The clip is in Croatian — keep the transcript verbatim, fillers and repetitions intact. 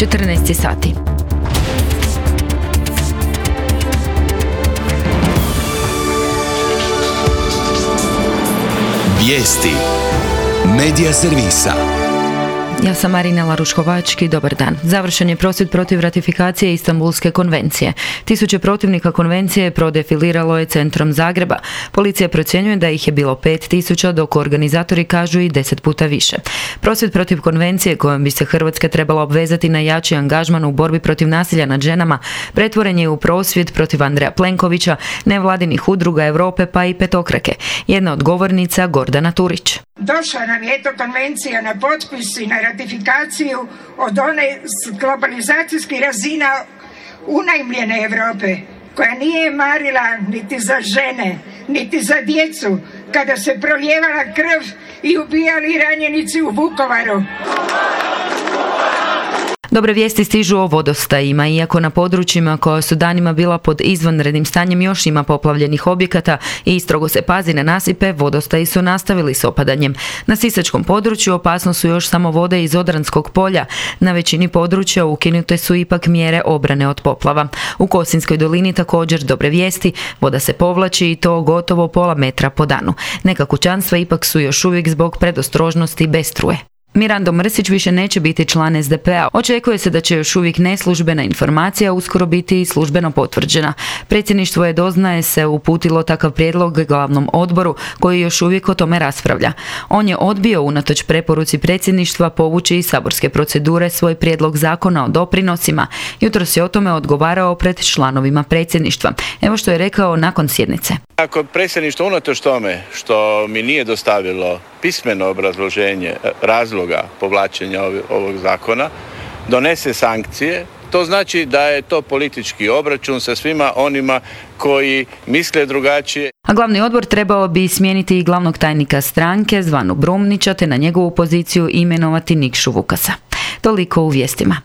četrnaest sati. Vijesti Medija servisa. Ja sam Marina Laruškovački, dobar dan. Završen je prosvjed protiv ratifikacije Istanbulske konvencije. Tisuće protivnika konvencije prodefiliralo je centrom Zagreba. Policija procjenjuje da ih je bilo pet tisuća, dok organizatori kažu i deset puta više. Prosvjed protiv konvencije kojom bi se Hrvatska trebala obvezati na jači angažman u borbi protiv nasilja nad ženama pretvoren je u prosvjed protiv Andreja Plenkovića, nevladinih udruga Europe pa i petokrake. Jedna od govornica Gordana Turić. Došla nam je eto konvencija na potpis i na ratifikaciju od one globalizacijskih razina unajmljene Europe, koja nije marila niti za žene, niti za djecu, kada se prolijevala krv i ubijali ranjenici u Vukovaru. Dobre vijesti stižu o vodostajima. Iako na područjima koja su danima bila pod izvanrednim stanjem još ima poplavljenih objekata i strogo se pazi na nasipe, vodostaji su nastavili s opadanjem. Na sisačkom području opasno su još samo vode iz Odranskog polja. Na većini područja ukinute su ipak mjere obrane od poplava. U Kosinskoj dolini također dobre vijesti. Voda se povlači i to gotovo pola metra po danu. Neka kućanstva ipak su još uvijek zbog predostrožnosti bez struje. Mirando Mrsić više neće biti član es de pe a. Očekuje se da će još uvijek neslužbena informacija uskoro biti i službeno potvrđena. Predsjedništvo je, doznaje se, uputilo takav prijedlog glavnom odboru koji još uvijek o tome raspravlja. On je odbio unatoč preporuci predsjedništva povući iz saborske procedure svoj prijedlog zakona o doprinosima. Jutros je o tome odgovarao pred članovima predsjedništva. Evo što je rekao nakon sjednice. Ako predsjedništvo unatoč tome što mi nije dostavilo pismeno obrazloženje razloga povlačenja ovog zakona, donese sankcije, to znači da je to politički obračun sa svima onima koji misle drugačije. A glavni odbor trebao bi smijeniti i glavnog tajnika stranke Zvanu Brumnića te na njegovu poziciju imenovati Nikšu Vukasa. Toliko u vijestima.